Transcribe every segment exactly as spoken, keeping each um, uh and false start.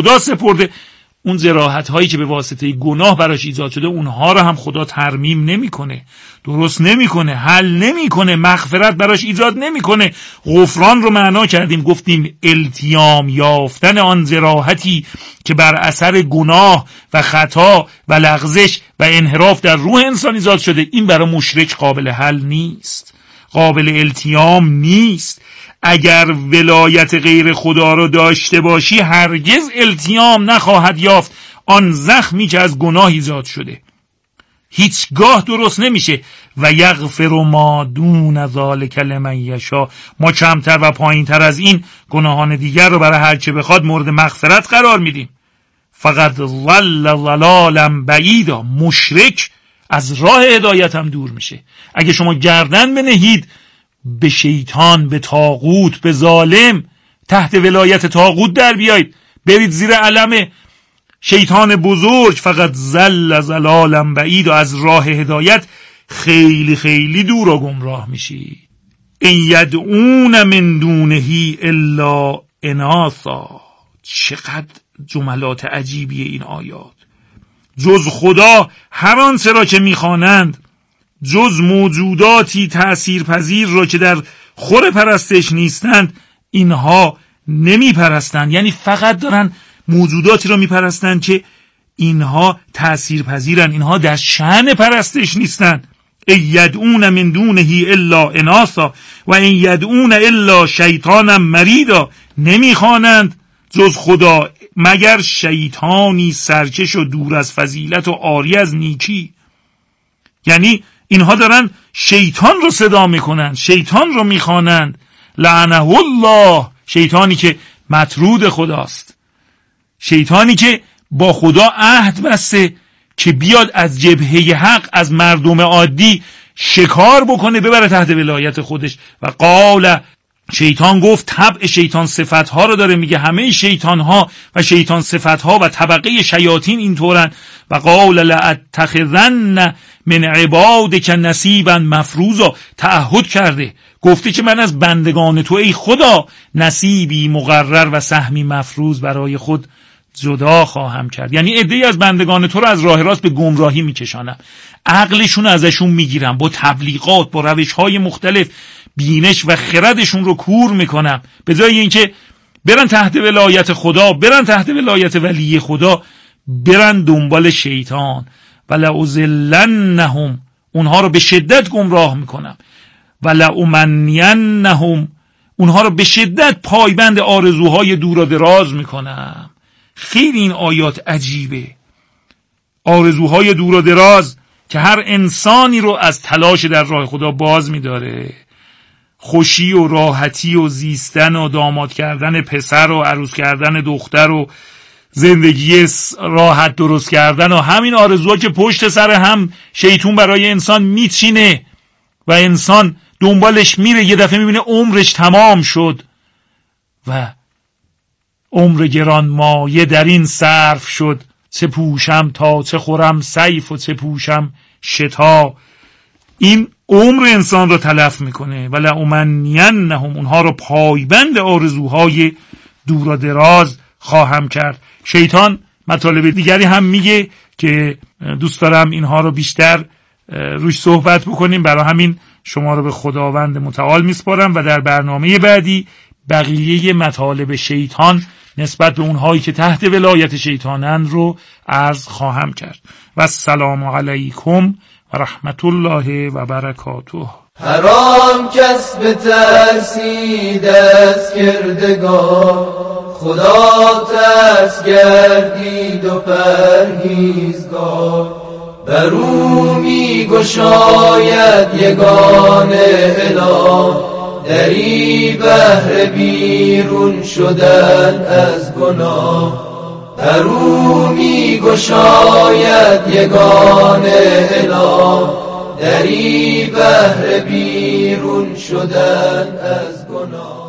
خدا سپرده. اون جراحت هایی که به واسطه گناه براش ایجاد شده اونها رو هم خدا ترمیم نمیکنه، درست نمیکنه، حل نمیکنه، مغفرت براش ایجاد نمیکنه. غفران رو معنا کردیم، گفتیم التیام یافتن آن جراحتی که بر اثر گناه و خطا و لغزش و انحراف در روح انسان ایجاد شده. این برای مشرک قابل حل نیست، قابل التیام نیست. اگر ولایت غیر خدا رو داشته باشی هرگز التیام نخواهد یافت آن زخمی که از گناه ایجاد شده، هیچگاه درست نمیشه. و یغفر ما دون ذالک لمن یشاء، ما کمتر و پایینتر از این گناهان دیگر رو برای هر که بخواد مورد مغفرت قرار میدیم. فقط ضل ضلالا بعیدا، مشرک از راه هدایت هم دور میشه. اگه شما گردن بنهید به شیطان، به طاغوت، به ظالم، تحت ولایت طاغوت در بیایید، برید زیر علم شیطان بزرگ، فقط زل زلالا بعید، و از راه هدایت خیلی خیلی دور و گمراه میشید. این یدعون من دونه الا اناثا، چقدر جملات عجیبیه این آیات. جز خدا هر آنچه را که میخوانند، جز موجوداتی تأثیر پذیر را که در خور پرستش نیستند، اینها نمی پرستند. یعنی فقط دارن موجوداتی را می پرستند که اینها تأثیر پذیرن، اینها در شأن پرستش نیستند. ای یدعون من دونه الا اناثا و این یدعون الا شیطانا مریدا، نمی خوانند جز خدا مگر شیطانی سرکش و دور از فضیلت و عاری از نیکی. یعنی اینها دارن شیطان رو صدا میکنن، شیطان رو میخوانند. لعنه الله، شیطانی که مطرود خداست، شیطانی که با خدا عهد بسته که بیاد از جبهه حق، از مردم عادی شکار بکنه ببره تحت ولایت خودش. و قال، شیطان گفت، طبع شیطان صفتها رو داره میگه، همه شیطانها و شیطان صفتها و طبقه شیاطین اینطورن. و قال لأتخذن من عبادک نصیبا مفروضا، تعهد کرده، گفته که من از بندگان تو ای خدا نصیبی مقرر و سهمی مفروض برای خود جدا خواهم کرد. یعنی عده‌ای از بندگان تو رو از راه راست به گمراهی میکشانم، عقلشون ازشون میگیرم، با تبلیغات، با روش‌های مختلف بینش و خردشون رو کور میکنم. به جای اینکه برن تحت ولایت خدا، برن تحت ولایت ولی خدا، برن دنبال شیطان. ولأضلنهم، اونها رو به شدت گمراه میکنم. ولأمنینهم، اونها رو به شدت پایبند آرزوهای دور و دراز میکنم. خیلی این آیات عجیبه. آرزوهای دور و دراز که هر انسانی رو از تلاش در راه خدا باز میداره. خوشی و راحتی و زیستن و داماد کردن پسر و عروس کردن دختر و زندگی راحت درست کردن و همین آرزوها که پشت سر هم شیطون برای انسان میچینه و انسان دنبالش میره، یه دفعه میبینه عمرش تمام شد و عمر گران مایه در این صرف شد. چه پوشم تا چه خورم سیف و چه پوشم شتا. این عمر انسان رو تلف میکنه. ولأمنینهم، اونها رو پایبند آرزوهای دور و دراز خواهم کرد. شیطان مطالب دیگری هم میگه که دوست دارم اینها رو بیشتر روش صحبت بکنیم، برای همین شما رو به خداوند متعال میسپارم و در برنامه بعدی بقیه مطالب شیطان نسبت به اونهایی که تحت ولایت شیطانند رو عرض خواهم کرد. و السلام علیکم و رحمت الله و برکاته. حرام کس به ترسی دست کردگار، خدا ترس گردید و پرهیزگار. برو می گشاید یگانه اله، دری بهر بیرون شدن از گناه. برو می گشاید یگانه اله، دری بهر بیرون شدن از گناه.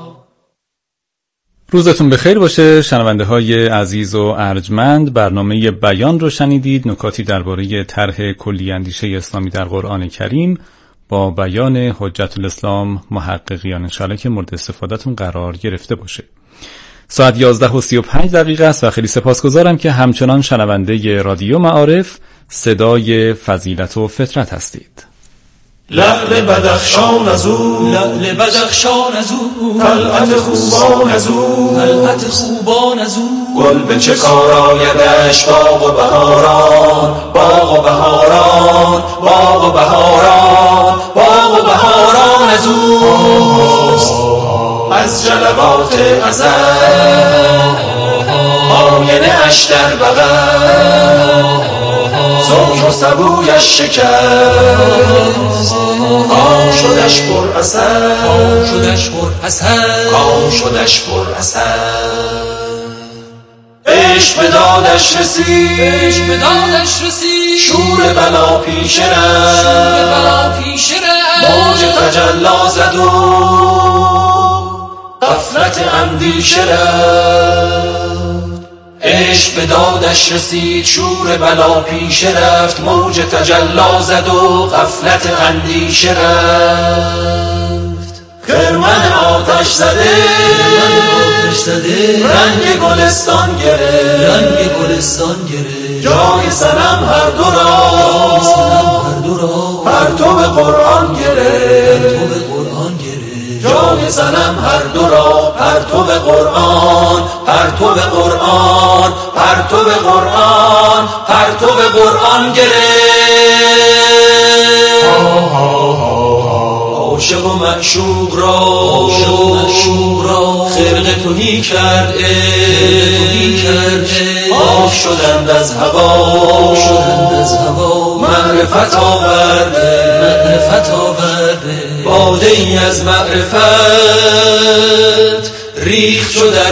روزتون بخیر باشه شنونده های عزیز و ارجمند. برنامه بیان رو شنیدید، نکاتی درباره طرح کلی اندیشه اسلامی در قرآن کریم با بیان حجت الاسلام محققیان، انشاءالله که مورد استفادهتون قرار گرفته باشه. ساعت یازده و سی و پنج دقیقه است و خیلی سپاسگزارم که همچنان شنونده رادیو معارف صدای فضیلت و فطرت هستید. لعل بدخشان از او، لعل بدخشان از او، طلعت خوبان از او، طلعت خوبان از او، گل به چه کار آیدش باغ و بهاران، باغ و بهاران، باغ و بهاران، باغ و بهاران از او. از جلوات ازل آینه اش در بغل، زوج و سبویش شکست، کام شدش پر عسل، کام شدش پر عسل، کام شدش پر عسل. عشق به دادش رسید، عشق به دادش رسید، شور بلا پیش رفت، شور بلا پیش رفت، موج تجلا زد و غفلت اندیشه رفت. عشق به دادش رسید، شور بلا پیش رفت، موج تجلا زد و غفلت اندیشه رفت. خرمن آتش زده، آتش زده، رنگ گلستان گرفت، رنگ گلستان گرفت، جای صنم هر دو را، جای صنم هر دو را، پرتو قرآن گرفت، پرتو قرآن گرفت، جای صنم هر دو را، پرتو قرآن، پرتو قرآن، پرتو قرآن، پرتو قرآن گرفت. عاشق و معشوق را، عاشق و معشوق را، خرقه تهی کرد تهی کرد، آب شدند از هوا، آب شدند از هوا، معرفت آورده، معرفت آورده، باده ای از معرفت ریخت شد در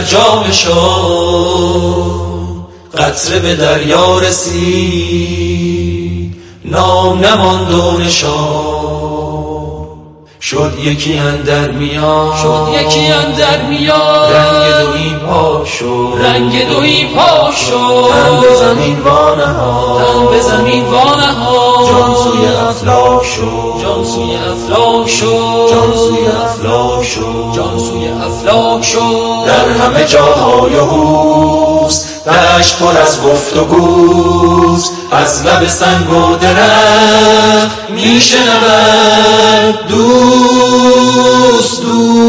جامشان، قطره به دریا رسید، نام نماند و نشان. شد یکی اندر میان، شد یکی اندر میان، رنگ دویی پاک شد، رنگ دویی پاک شد، تن به زمین وانهاد، تن به زمین وانهاد، جان سوی افلاک شد، جان سوی افلاک شد، جان سوی افلاک شد، جان سوی افلاک شد. در همه جاهای هوست دشت پر از گفت و گوست، از لب سنگ و درخت میشنود دوست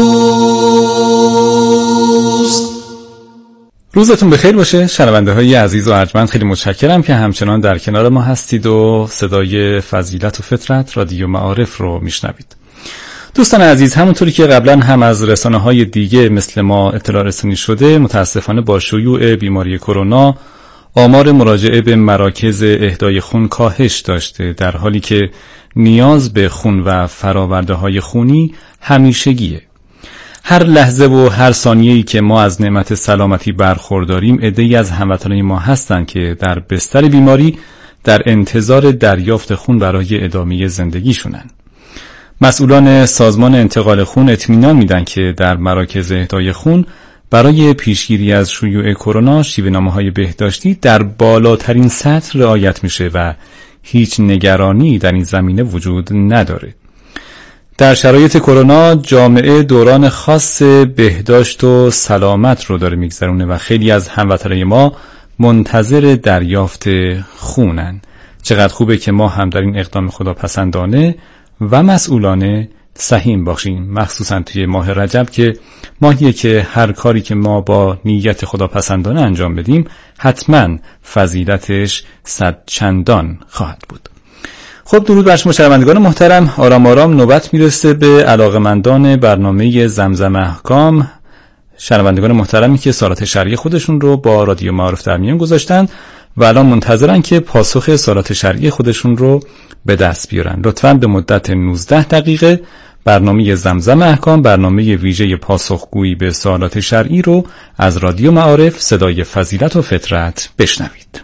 دوست. روزتون بخیر باشه شنونده های عزیز و ارجمند. خیلی متشکرم که همچنان در کنار ما هستید و صدای فضیلت و فطرت رادیو معارف رو میشنوید. دوستان عزیز، همونطوری که قبلا هم از رسانه های دیگه مثل ما اطلاع رسانی شده، متاسفانه با شیوع بیماری کرونا آمار مراجعه به مراکز اهدای خون کاهش داشته، در حالی که نیاز به خون و فراورده های خونی همیشگیه. هر لحظه و هر ثانیه‌ای که ما از نعمت سلامتی برخورداریم، عده‌ای از هموطنان ما هستند که در بستر بیماری در انتظار دریافت خون برای ادامه زندگیشونن. مسئولان سازمان انتقال خون اطمینان میدن که در مراکز اهدای خون برای پیشگیری از شیوع کرونا شیوه‌نامه‌های بهداشتی در بالاترین سطح رعایت میشه و هیچ نگرانی در این زمینه وجود نداره. در شرایط کرونا جامعه دوران خاص بهداشت و سلامت رو داره میگذرونه و خیلی از هموطنان ما منتظر دریافت خونن. چقدر خوبه که ما هم در این اقدام خداپسندانه و مسئولانه سهیم باشیم، مخصوصا توی ماه رجب که ماهیه که هر کاری که ما با نیت خداپسندانه انجام بدیم حتما فضیلتش صد چندان خواهد بود. خب درود بر شما شنوندگان محترم. آرام آرام نوبت میرسه به علاقمندان برنامه زمزم احکام، شنوندگان محترمی که سوالات شرعی خودشون رو با رادیو معارف در میان گذاشتن و الان منتظرن که پاسخ سوالات شرعی خودشون رو به دست بیارن. لطفاً به مدت نوزده دقیقه برنامه زمزم احکام، برنامه ویژه پاسخگویی به سوالات شرعی رو از رادیو معارف صدای فضیلت و فطرت بشنوید.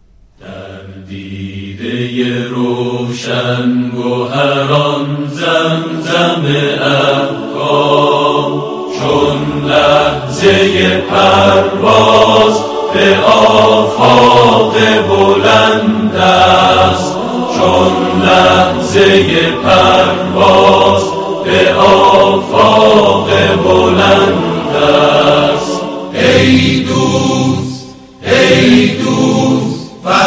در دیده روشن گوهران زمزم احکام، چون لحظه پرواز به آفاق بلند است، چون لحظه پرواز به آفاق بلند است. ای دوست ای دوست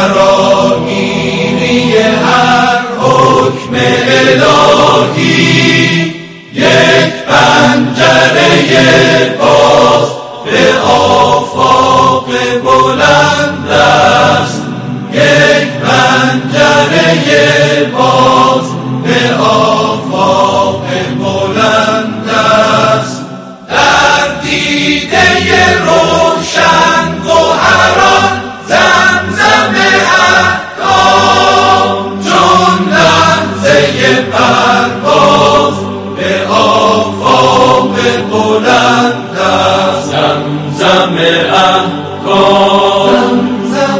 فراگیری هر حکم الهی یک پنجره باز به آفاق بلند است یک پنجره باز به آفاق بلند است در دیده روشن گوهران زمزم احکام چون لحظه پرواز به آفاق بلند است زمزم احکام.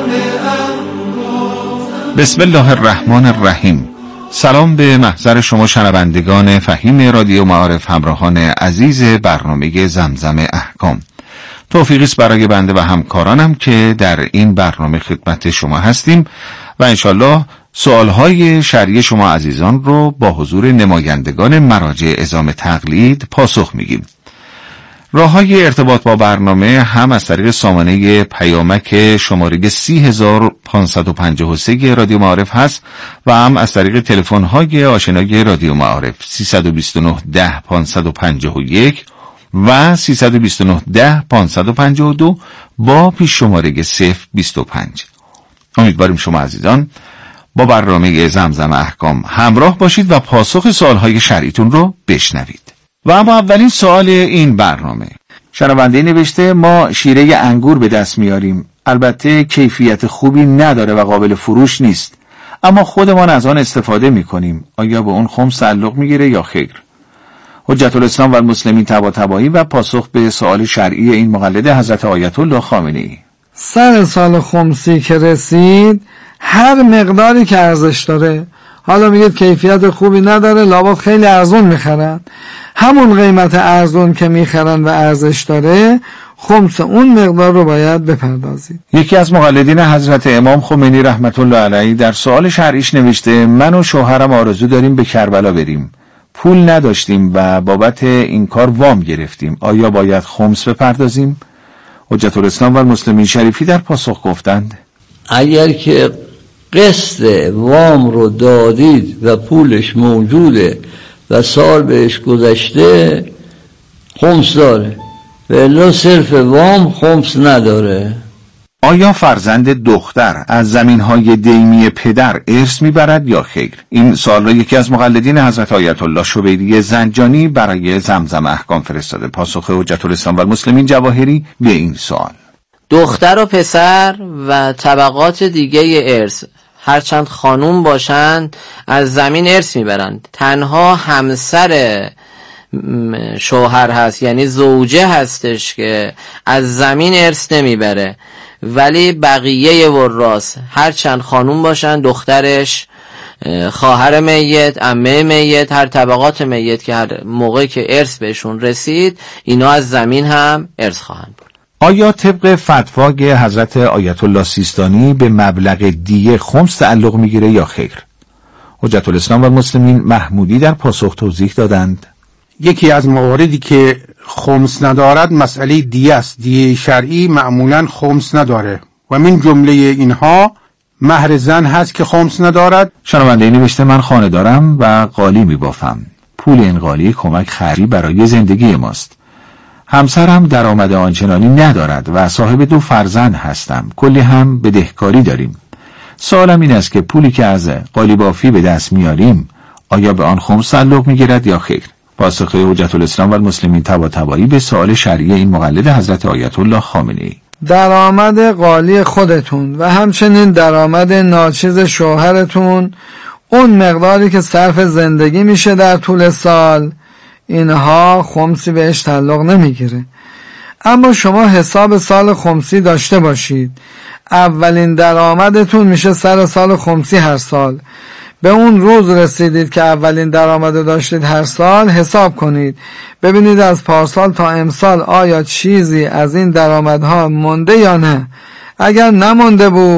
بسم الله الرحمن الرحیم. سلام به محضر شما شنوندگان فهیم رادیو معارف، همراهان عزیز برنامه زمزم احکام. توفیقی است برای بنده و همکارانم که در این برنامه خدمت شما هستیم و انشالله سوالهای شرعی شما عزیزان رو با حضور نمایندگان مراجع عظام تقلید پاسخ میگیم. راه‌های ارتباط با برنامه هم از طریق سامانه پیامک شماره سی هزار و پانصد و پنجاه و سه رادیو معارف هست و هم از طریق تلفن‌های آشنای رادیو معارف سیصد و بیست و نه ده پانصد و پنجاه و یک و سیصد و بیست و نه ده پانصد و پنجاه و دو با پیش شماره صفر بیست و پنج. امیدواریم شما عزیزان با برنامه زمزم احکام همراه باشید و پاسخ سوالهای شرعیتون رو بشنوید. و اما اولین سوال این برنامه، شنونده نوشته ما شیره انگور به دست میاریم، البته کیفیت خوبی نداره و قابل فروش نیست، اما خودمان از آن استفاده میکنیم، آیا به اون خمس تعلق میگیره یا خیر؟ حجت الاسلام و المسلمین طباطبایی و پاسخ به سوال شرعی این مقلد حضرت آیت الله خامنه‌ای. سر سال خمسی که رسید هر مقداری که ارزش داره، حالا میگید کیفیت خوبی نداره، لابد خیلی ارزون میخرن، همون قیمت ارزون که میخرن و ارزش داره خمس اون مقدار رو باید بپردازید. یکی از مقلدین حضرت امام خمینی رحمت الله علیه در سوال شرعیش نوشته من و شوهرم آرزو داریم به کربلا بریم، پول نداشتیم و بابت این کار وام گرفتیم، آیا باید خمس بپردازیم؟ حجت الاسلام و المسلمین شریفی در پاسخ گفتند اگر که قسط وام رو دادید و پولش موجوده و سال بهش گذشته خمس داره، و الا صرف وام خمس نداره. آیا فرزند دختر از زمینهای دیمی پدر ارث میبرد یا خیر؟ این سوال را یکی از مقلدین حضرت آیت الله شبیری زنجانی برای زمزم احکام فرستاده. پاسخ حجت الاسلام و المسلمین جواهری به این سوال، دختر و پسر و طبقات دیگه ارث هرچند خانوم باشند از زمین ارث میبرند، تنها همسر شوهر هست یعنی زوجه هستش که از زمین ارث نمیبره، ولی بقیه وراث هرچند خانوم باشند، دخترش، خواهر میت، عمه میت، هر طبقات میت که هر موقع که ارث بهشون رسید اینا از زمین هم ارث خواهند بود. آیا طبق فتوای حضرت آیت الله سیستانی به مبلغ دیه خمس تعلق میگیره یا خیر؟ حجت الاسلام و المسلمین محمودی در پاسخ توضیح دادند یکی از مواردی که خمس ندارد مسئله دیه است. دیه شرعی معمولا خمس نداره و من جمله اینها مهر زن هست که خمس ندارد. شنونده نوشته من خانه دارم و قالی میبافم، پول این قالی کمک خری برای زندگی ماست، همسرم درآمد آنچنانی ندارد و صاحب دو فرزند هستم، کلی هم بدهکاری داریم. سوالم این است که پولی که از قالی بافی به دست میاریم آیا به آن خمس تعلق میگیرد یا خیر؟ پاسخ حجت الاسلام و المسلمین طباطبایی به سوال شرعی این مقلد حضرت آیت الله خامنه‌ای. درآمد قالی خودتون و همچنین درآمد ناچیز شوهرتون، اون مقداری که صرف زندگی میشه در طول سال، اینها خمسی بهش تعلق نمیگیره. اما شما حساب سال خمسی داشته باشید، اولین درآمدتون میشه سر سال خمسی هر سال، به اون روز رسیدید که اولین درآمد داشتید هر سال، حساب کنید ببینید از پارسال تا امسال آیا چیزی از این درآمدها مونده یا نه. اگر نمونده بود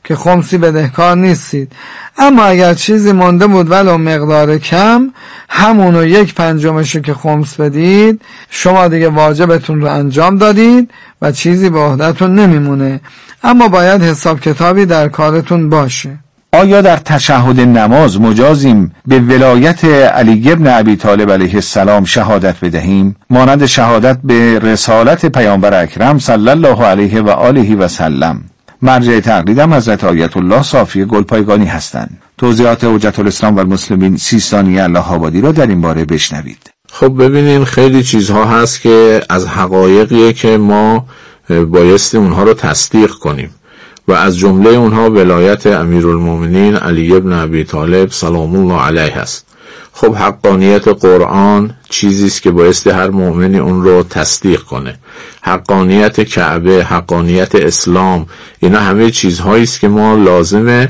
که خمسی بدهکار نیستید. اما اگر چیزی مونده بود ولو مقدار کم، همونو یک پنجمشو که خمس بدید، شما دیگه واجبتون رو انجام دادید و چیزی به عهده‌تون نمیمونه. اما باید حساب کتابی در کارتون باشه. آیا در تشهد نماز مجازیم به ولایت علی ابن ابی طالب علیه السلام شهادت بدهیم، مانند شهادت به رسالت پیامبر اکرم صلی الله علیه و آله و سلم؟ مرجع تقلیدم حضرت آیت الله صافی گلپایگانی هستند. توضیحات حجت الاسلام و المسلمین سیستانی الله آبادی را در این باره بشنوید. خب ببینین، خیلی چیزها هست که از حقایقیه که ما بایستی اونها رو تصدیق کنیم و از جمله اونها ولایت امیرالمومنین علی ابن ابی طالب سلام الله علیه است. خب حقانیت قرآن چیزیست که بایستی هر مؤمنی اون رو تصدیق کنه. حقانیت کعبه، حقانیت اسلام، اینا همه چیزهایی است که ما لازمه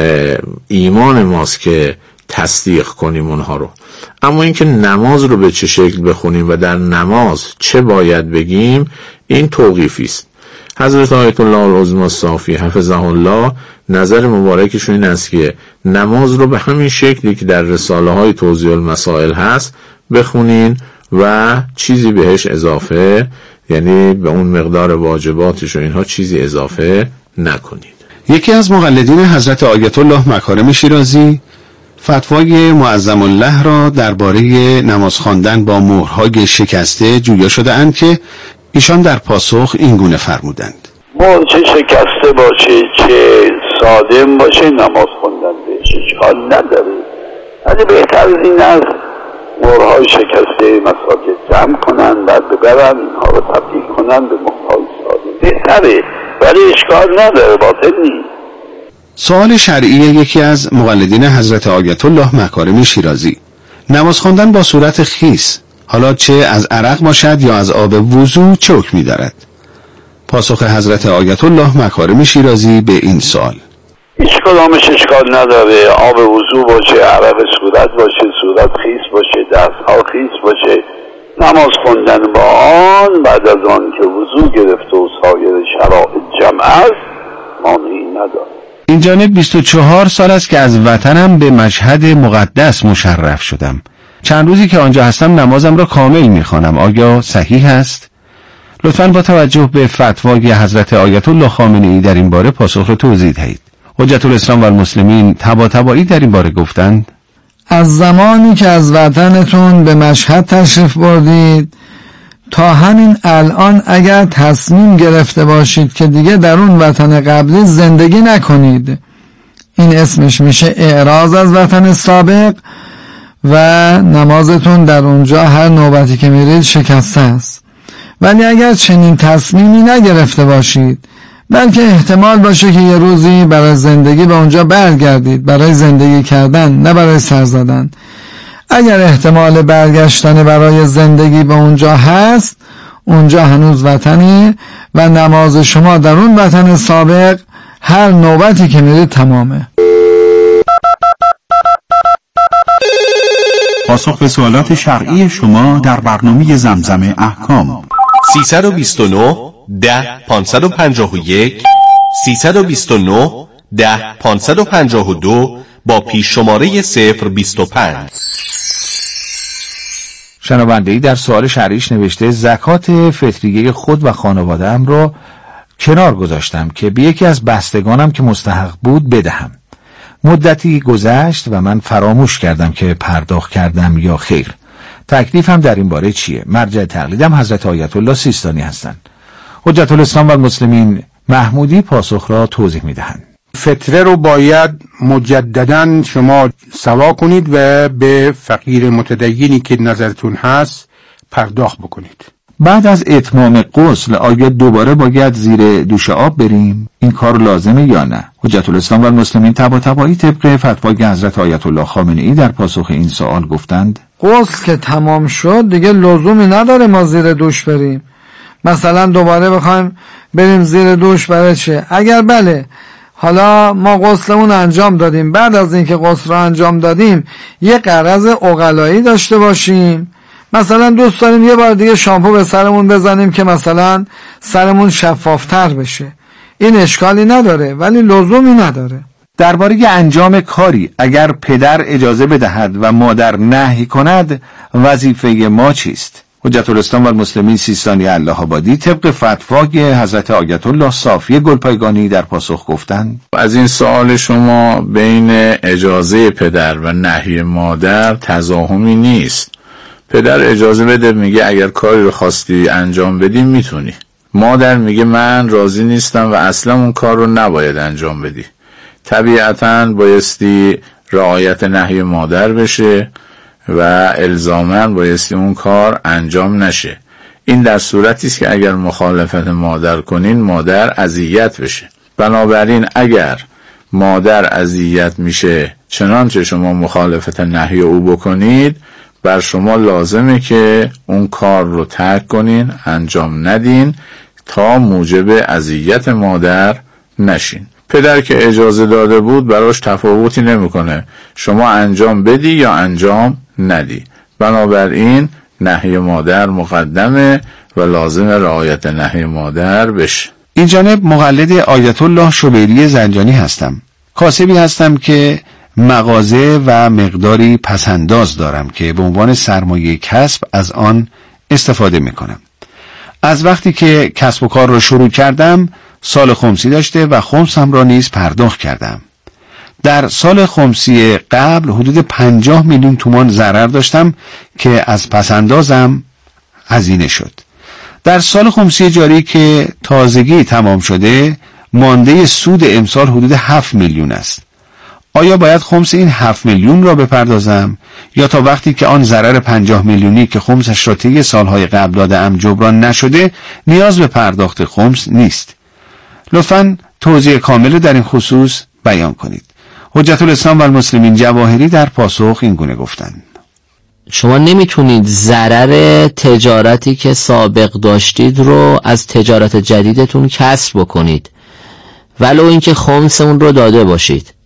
ایمان ماست که تصدیق کنیم اونها رو. اما اینکه نماز رو به چه شکل بخونیم و در نماز چه باید بگیم، این توقیفی است. حضرت آیت الله العظمی صافی حفظه الله نظر مبارکشون این است که نماز رو به همین شکلی که در رساله های توضیح المسائل هست بخونین و چیزی بهش اضافه، یعنی به اون مقدار واجباتش و اینها چیزی اضافه نکنید. یکی از مقلدین حضرت آیت الله مکارم شیرازی فتوای معظم الله را درباره نماز خواندن با مهرهای شکسته جویا شده اند که ایشان در پاسخ این گونه فرمودند: مهر چه شکسته باشه چه سالم باشه، نماز خوندن بهش اشکال نداره. ولی بهتر از این است مهرهای شکسته مساجد جمع کنن، بعد ببرن اینها رو تبدیل کنن به مهرهای سالم، بهتره، ولی اشکال نداره، باطل نیست. سوال شرعی یکی از مقلدین حضرت آیت الله مکارم شیرازی: نماز خواندن با صورت خیس، حالا چه از عرق باشد یا از آب وضو، چه حکمی دارد؟ پاسخ حضرت آیت الله مکارم شیرازی به این سوال: هیچ کدامش اشکال نداره. آب وضو باشه، عرق صورت باشه، صورت خیس باشه، دستها خیس باشه، نماز خوندن با آن بعد از آن که وضو گرفته و سایر شرایط جمع است مانعی نداره. این جانب بیست و چهار سال است که از وطنم به مشهد مقدس مشرف شدم. چند روزی که آنجا هستم نمازم را کامل میخوانم. آیا صحیح است؟ لطفاً با توجه به فتوای حضرت آیت الله خامنه‌ای در این باره پاسخ را توضیح دهید. حجت الاسلام و المسلمین طباطبایی در این باره گفتند: از زمانی که از وطنتون به مشهد تشریف بردید تا همین الان اگر تصمیم گرفته باشید که دیگه در اون وطن قبلی زندگی نکنید، این اسمش میشه اعراض از وطن سابق و نمازتون در اونجا هر نوبتی که میرید شکسته است. ولی اگر چنین تصمیمی نگرفته باشید، بلکه احتمال باشه که یه روزی برای زندگی به اونجا برگردید، برای زندگی کردن نه برای سر زدن، اگر احتمال برگشتن برای زندگی به اونجا هست، اونجا هنوز وطنه و نماز شما در اون وطن سابق هر نوبتی که میرید تمامه. پاسخ به سوالات شرعی شما در برنامه زمزم احکام. سیصد و بیست و نه ده پانصد و پنجاه و یک سیصد و بیست و نه ده پانصد و پنجاه و دو با پیش شماره صفر بیست و پنج. شنونده‌ای در سوال شرعیش نوشته: زکات فطریه خود و خانواده‌ام را کنار گذاشتم که به یکی از بستگانم که مستحق بود بدهم. مدتی گذشت و من فراموش کردم که پرداخت کردم یا خیر. تکلیفم در این باره چیه؟ مرجع تقلیدم حضرت آیت الله سیستانی هستند. حجت الاسلام و المسلمین محمودی پاسخ را توضیح میدهند. فطره رو باید مجددا شما سوا کنید و به فقیر متدینی که نظرتون هست پرداخت بکنید. بعد از اتمام غسل آیا دوباره باید زیر دوش آب بریم؟ این کار لازمه یا نه؟ حجت الاسلام و المسلمین طباطبایی طبق فتوای حضرت آیت الله خامنه‌ای در پاسخ این سوال گفتند: غسل که تمام شد دیگه لزومی نداره ما زیر دوش بریم. مثلا دوباره بخوایم بریم زیر دوش برای چه؟ اگر بله حالا ما غسلمون انجام دادیم، بعد از اینکه غسل رو انجام دادیم یه غرض عقلایی داشته باشیم، مثلا دوست داریم یه بار دیگه شامپو به سرمون بزنیم که مثلا سرمون شفافتر بشه، این اشکالی نداره، ولی لزومی نداره. درباره انجام کاری اگر پدر اجازه بدهد و مادر نهی کند، وظیفه ما چیست؟ حجت الاسلام و المسلمین سیستانی الله آبادی طبق فتوای حضرت آیت الله صافی گلپایگانی در پاسخ گفتند: از این سوال شما بین اجازه پدر و نهی مادر تضاهمی نیست. پدر اجازه بده، میگه اگر کاری رو خواستی انجام بدی میتونی. مادر میگه من راضی نیستم و اصلا اون کار رو نباید انجام بدی. طبیعتاً بایستی رعایت نهی مادر بشه و الزاماً بایستی اون کار انجام نشه. این در صورتی است که اگر مخالفت مادر کنین مادر اذیت بشه. بنابراین اگر مادر اذیت میشه چنانچه شما مخالفت نهی او بکنید، بر شما لازمه که اون کار رو ترک کنین، انجام ندین تا موجب اذیت مادر نشین. پدر که اجازه داده بود براش تفاوتی نمیکنه شما انجام بدی یا انجام ندی. بنابراین نهی مادر مقدمه و لازم رعایت نهی مادر بشه. این جانب مقلد آیت الله شبیری زنجانی هستم. کاسبی هستم که مغازه و مقداری پسنداز دارم که به عنوان سرمایه کسب از آن استفاده میکنم. از وقتی که کسب و کار را شروع کردم سال خمسی داشته و خمسم را نیز پرداخت کردم. در سال خمسی قبل حدود پنجاه میلیون تومان ضرر داشتم که از پسندازم هزینه شد. در سال خمسی جاری که تازگی تمام شده مانده سود امسال حدود هفت میلیون است. آیا باید خمس این هفت میلیون را بپردازم یا تا وقتی که آن ضرر پنجاه میلیونی که خمسش را طی سالهای قبل داده‌ام جبران نشده نیاز به پرداخت خمس نیست؟ لطفاً توضیح کامل در این خصوص بیان کنید. حجت الاسلام و المسلمین جواهری در پاسخ این گونه گفتند: شما نمیتونید ضرر تجارتی که سابق داشتید رو از تجارت جدیدتون کسر بکنید ولو اینکه خمس اون رو داده باشید.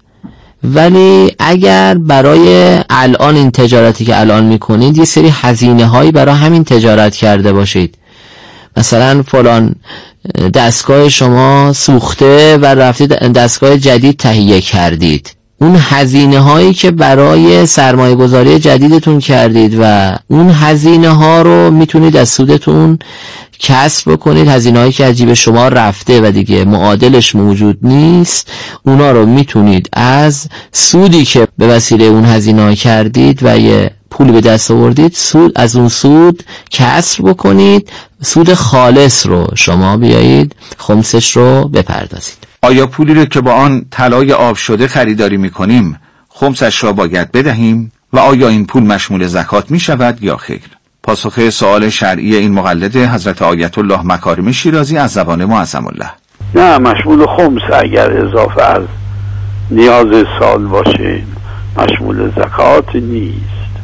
ولی اگر برای الان این تجارتی که الان میکنید یه سری هزینه هایی برای همین تجارت کرده باشید، مثلا فلان دستگاه شما سوخته و رفتید دستگاه جدید تهیه کردید، اون هزینه هایی که برای سرمایه گذاری جدیدتون کردید و اون هزینه ها رو میتونید از سودتون کسب بکنید. هزینه هایی که از جیب شما رفته و دیگه معادلش موجود نیست، اونا رو میتونید از سودی که به وسیله اون هزینه ها کردید و یه پول به دست آوردید سود از اون سود کسب بکنید. سود خالص رو شما بیایید خمسش رو بپردازید. آیا پولی رو که با آن طلای آب شده خریداری میکنیم خمسش را باید بدهیم و آیا این پول مشمول زکات می شود یا خیر؟ پاسخ سوال شرعی این مقلد حضرت آیت الله مکارم شیرازی از زبان معظم الله: نه، مشمول خمس اگر اضافه از نیاز سال باشه مشمول زکات نیست.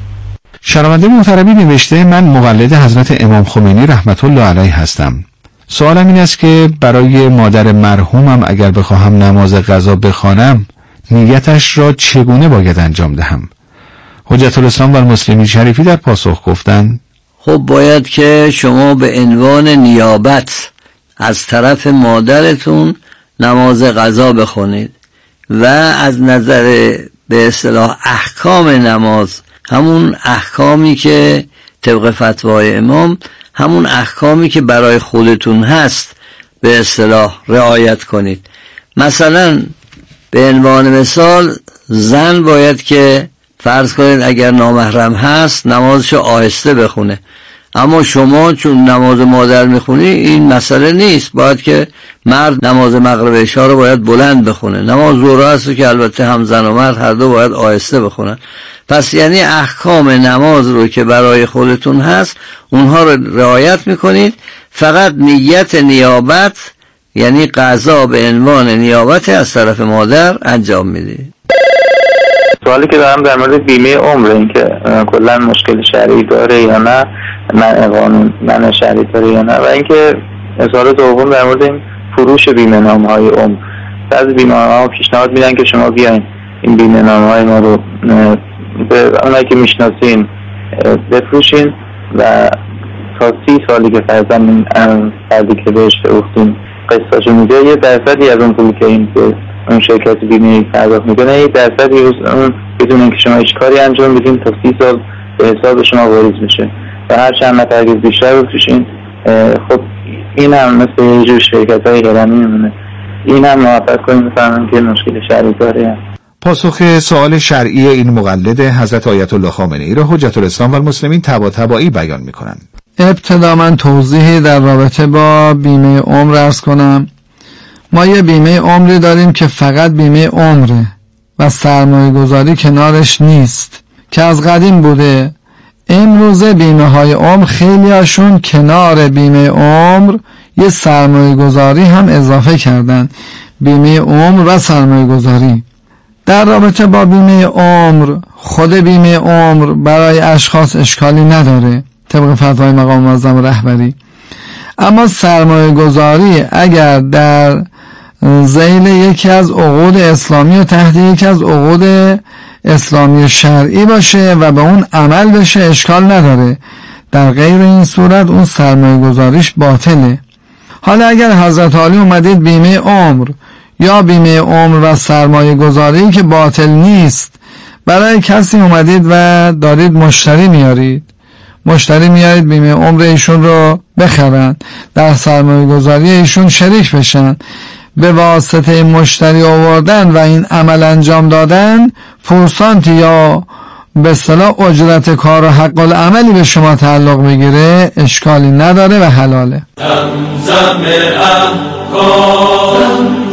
شنونده محترمی نوشته: من مقلد حضرت امام خمینی رحمت الله علیه هستم. سوالم این است که برای مادر مرحومم اگر بخواهم نماز قضا بخوانم نیتش را چگونه باید انجام دهم؟ حجت الاسلام و المسلمین شریفی در پاسخ گفتند: خب باید که شما به عنوان نیابت از طرف مادرتون نماز قضا بخونید و از نظر به اصطلاح احکام نماز، همون احکامی که طبق فتوای امام، همون احکامی که برای خودتون هست به اصطلاح رعایت کنید. مثلا به عنوان مثال زن باید که فرض کنید اگر نامحرم هست نمازشو آهسته بخونه، اما شما چون نماز مادر میخونی این مسئله نیست، باید که مرد نماز مغرب عشا رو باید بلند بخونه. نماز ظهر هست که البته هم زن و مرد هر دو باید آهسته بخونن. پس یعنی احکام نماز رو که برای خودتون هست اونها رو رعایت میکنید، فقط نیت نیابت یعنی قضا به عنوان نیابت از طرف مادر انجام میدید. سوالی که دارم در مورد بیمه عمر، این که کلا مشکل شرعی داره یا نه، من قانون من شرعی داره یا نه، و اینکه سوال دوم در مورد این فروش بیمه نامه های عمر. بعضی بیمه نامه ها پیشنهاد میدن که شما بیاین این بیمه نامه های ما رو به اونایی که میشناسین بفروشین و تا سی سالی که فرضاً این فردی که بهش فروختین قسطاشو میده یه درصدی از اون پولی که این که اون شرکت بیمه پرداخت میکنه یه درصدی اون بدون اینکه شما هیچ کاری انجام بدین تا سی سال به حساب شما واریز میشه و هر چند نفر اگه بیشتر بفروشین خب این هم مثل یه جور شرکت های ایرانی میمونه. این هم محبت کنیم بفهمن که مشکل شرعی داره. پاسخ سوال شرعی این مقلد حضرت آیت الله خامنه‌ای را حجت الاسلام و المسلمین طباطبایی بیان میکنند. ابتدا من توضیحی در رابطه با بیمه عمر عرض کنم. ما یه بیمه عمری داریم که فقط بیمه عمره و سرمایه گذاری کنارش نیست که از قدیم بوده. امروزه بیمه های عمر خیلی هاشون کنار بیمه عمر یه سرمایه گذاری هم اضافه کردن، بیمه عمر و سرمایه گذاری. در رابطه با بیمه عمر، خود بیمه عمر برای اشخاص اشکالی نداره طبق فتوای مقام معظم رهبری، اما سرمایه گذاری اگر در ذیل یکی از عقود اسلامی و تحت یکی از عقود اسلامی شرعی باشه و به اون عمل بشه اشکال نداره. در غیر این صورت اون سرمایه گذاریش باطله. حالا اگر حضرت عالی اومدید بیمه عمر یا بیمه عمر و سرمایه گذاری که باطل نیست برای کسی اومدید و دارید مشتری میارید مشتری میارید بیمه عمر ایشون رو بخرن، در سرمایه گذاری ایشون شریک بشن، به واسطه مشتری آوردن و این عمل انجام دادن پورسانت یا به اصطلاح اجرت کار و حق العملی به شما تعلق بگیره اشکالی نداره و حلاله. زمزم احکام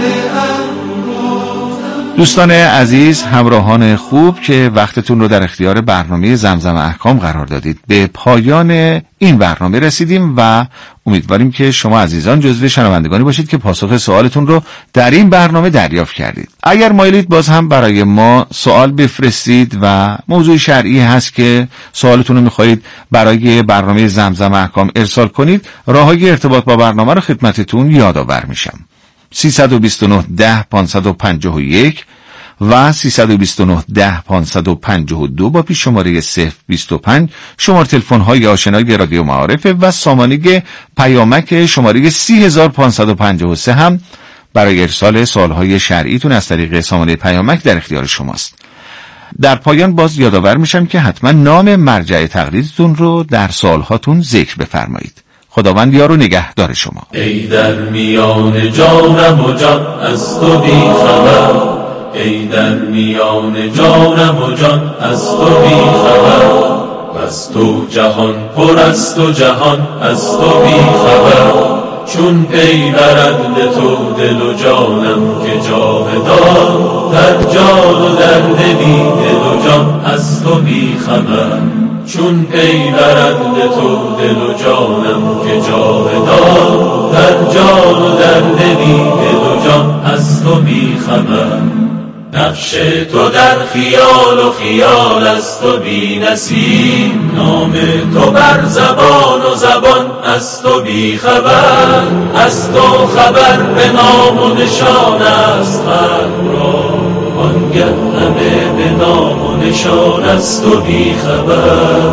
دوستان عزیز، همراهان خوب که وقتتون رو در اختیار برنامه زمزم احکام قرار دادید، به پایان این برنامه رسیدیم و امیدواریم که شما عزیزان جزو شنوندگانی باشید که پاسخ سوالتون رو در این برنامه دریافت کردید. اگر مایلید باز هم برای ما سوال بفرستید و موضوع شرعی هست که سوالتون رو میخواهید برای برنامه زمزم احکام ارسال کنید، راههای ارتباط با برنامه رو خدمتتون یادآور میشم. سیصد و بیست و نه ده پانصد و پنجاه و یک و سیصد و بیست و نه ده پانصد و پنجاه و دو با پیش شماره صفر بیست و پنج شماره تلفن های آشنای رادیو معارف و سامانه پیامک شماره سی هزار پانصد و پنجاه و سه هم برای ارسال سوالهای شرعیتون از طریق سامانه پیامک در اختیار شماست. در پایان باز یادآور میشم که حتما نام مرجع تقلیدتون رو در سوالهاتون ذکر بفرمایید. خداوند یار و نگهدار شما. ای در میان جانم و جان از تو بی خبر، ای در میان جانم و جان از تو بی خبر، از تو جهان پر است و جهان از تو بی خبر، چون پی برد به تو دل و جانم که جاودان، در جان و در دلی دل و جان از تو بی خبر، چون پی برد به تو دل و جانم که جاودان، در جان و در دلی دل و جان از تو بی خبر. نقش تو در خیال و خیال از تو بی نصیب، نام تو بر زبان و زبان از تو بی خبر، از تو خبر به نام و نشان است خلق را، آنگه همه به نام و نشان از تو بی خبر.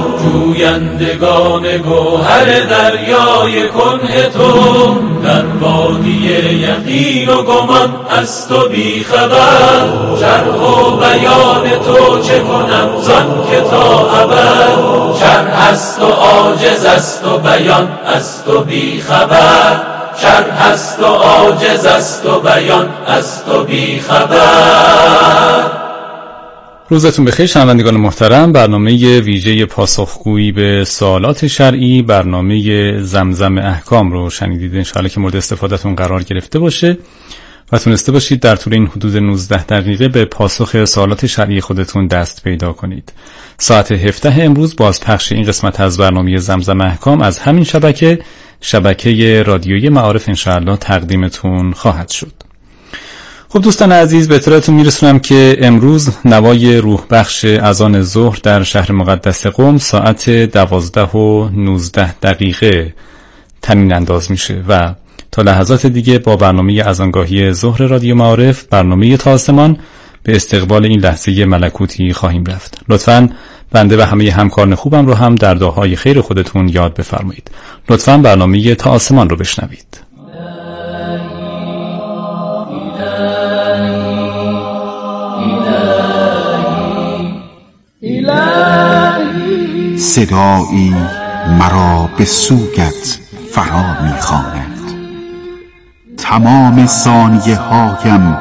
جویندگان گوهر دریای کنه تو، در وادی یقین و گمان از تو بی خبر، شرح و بیان تو چه کنم زان که تا ابد، شرح است و عاجز است و بیان از تو بی خبر، شرح است و عاجز است و بیان از تو بی خبر. روزتون بخیر شنوندگان محترم. برنامه ویژه پاسخگویی به سوالات شرعی، برنامه زمزم احکام رو شنیدید. انشاءالله که مورد استفادهتون قرار گرفته باشه و تونسته باشید در طول این حدود نوزده دقیقه به پاسخ سوالات شرعی خودتون دست پیدا کنید. ساعت هفده امروز بازپخش این قسمت از برنامه زمزم احکام از همین شبکه شبکه رادیویی معارف انشاءالله تقدیمتون خواهد شد. خب دوستان عزیز، به اطلاعتون میرسونم که امروز نوای روح بخش اذان ظهر در شهر مقدس قم ساعت دوازده و نوزده دقیقه طنین انداز میشه و تا لحظات دیگه با برنامه اذانگاهی ظهر رادیو معارف، برنامه تا آسمان، به استقبال این لحظه ملکوتی خواهیم رفت. لطفاً بنده و همه همکاران خوبم رو هم در دعاهای خیر خودتون یاد بفرمایید. لطفاً برنامه تا آسمان رو بشنوید. صدایی مرا به سویت فرا می‌خواند. تمام ثانیه هایم